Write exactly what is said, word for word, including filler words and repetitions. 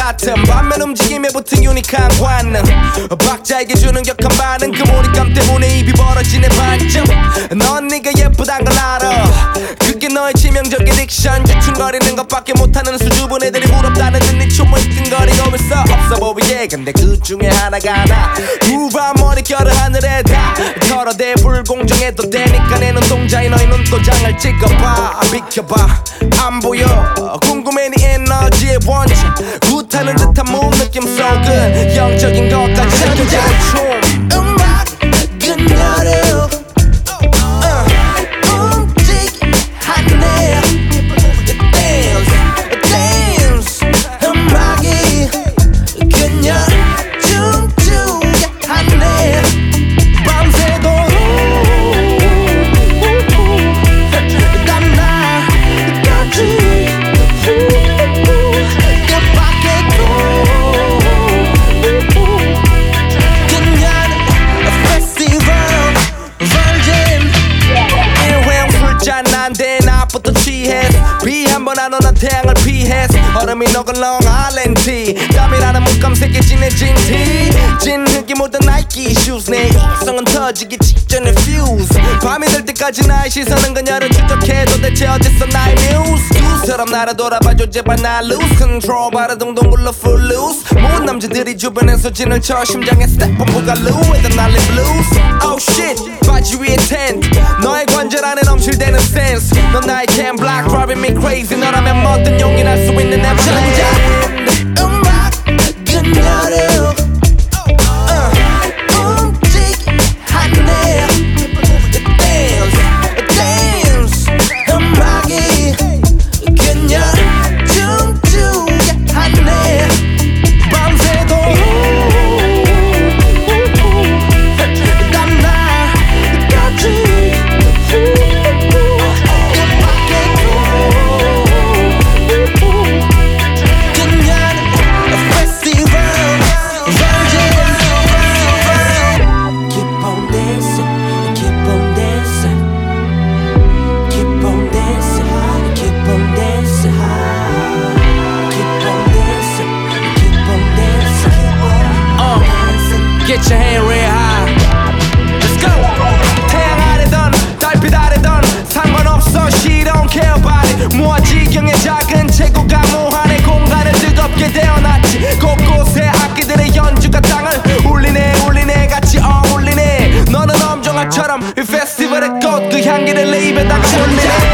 같음 반면 움직임에 붙은 유니크한 관능 박자에게 주는 격한 반응 그 몰입감 때문에 입이 벌어지네 반점 넌 네가 예쁘단 걸 알아 그게 너의 치명적인 딕션 주춤거리는 것밖에 못하는 수줍은 애들이 부럽다는 듯 네 춤을 띵거리고 있어 없어 보이게 근데 그 중에 하나가 나 우아한 머릿결을 하늘에 다 털어대 불공정해도 되니까 내 눈동자에 너의 눈도장을 찍어봐 비켜봐 안 보여 궁금해 네 에너지의 원천 굿하는 듯한 몸 느낌 속은 영적인 것까지 전자의 춤 음악 그녀를 나부터 취했어 비 한 번 안 오나 태양을 피했어 얼음이 녹은 Long Island tea 땀이라는 물감 새겨진 내 진티 진 흙이 묻은 나이키 슈즈 내 이성은 터지기 직전에 fuse 밤이 될 때까지 나의 시선은 그녀를 추적해 도대체 어딨어 나의 뮤즈 두처럼 나를 돌아봐줘 제발 나 lose control 바라둥둥 굴러 full loose 모든 남자들이 주변에서 진을 쳐 심장에 스텝 본부가 low 애들 날린 blues oh shit 바지 위에 텐트 너의 관절 안에 넘실대는 sense 넌 나의 can block driving me crazy 너라면 뭐든 용인할 수 있는 내 플랜 음악 그녀를 Get your hand real high. Let's go. 태양 아래던 달빛 아래던 상관없어. She don't care about it. 무아지경의 작은 체구가 무한의 공간을 뜨겁게 데워놨지. 곳곳에 악기들의 연주가 땅을 울리네 울리네 같이 어울리네. 너는 엄정아처럼 이 페스티벌의 꽃 그 향기를 내 입에 다 쏠리네.